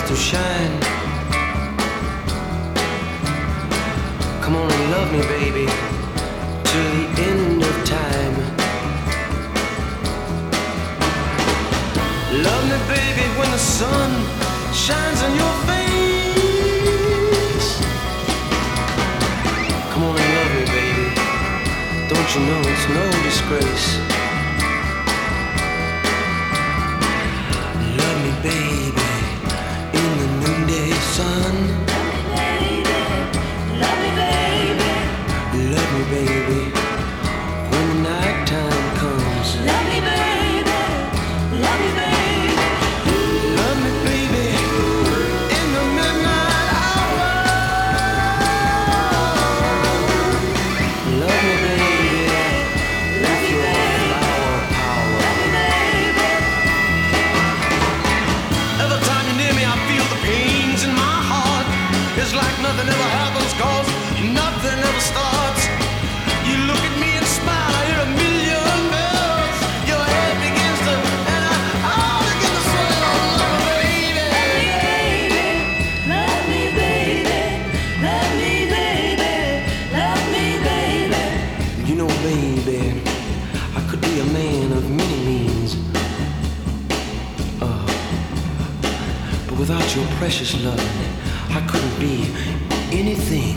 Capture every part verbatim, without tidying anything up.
to shine. Come on and love me, baby, till the end of time. Love me, baby, when the sun shines on your face. Come on and love me, baby. Don't you know it's no disgrace? Love me, baby, in the noonday sun. Love me, baby. Love me, baby, when the night time comes. Love me, baby. Love me, baby. Love me, baby, in the midnight hour. Love me, baby, Love me, with your baby. flower power. Love me, baby. Every time you're near me, I feel the pains in my heart. It's like nothing ever happens, cause nothing ever starts. You look at me and smile, I hear a million bells. Your head begins to, and I, I begin to swing on love, baby. Love me, baby. Love me, baby. Love me, baby. You know, baby, I could be a man of many means. Uh, but without your precious love, I couldn't be anything.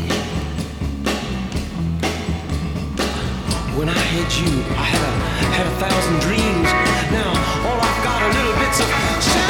When I had you, I had a, had a thousand dreams. Now, all I've got are little bits of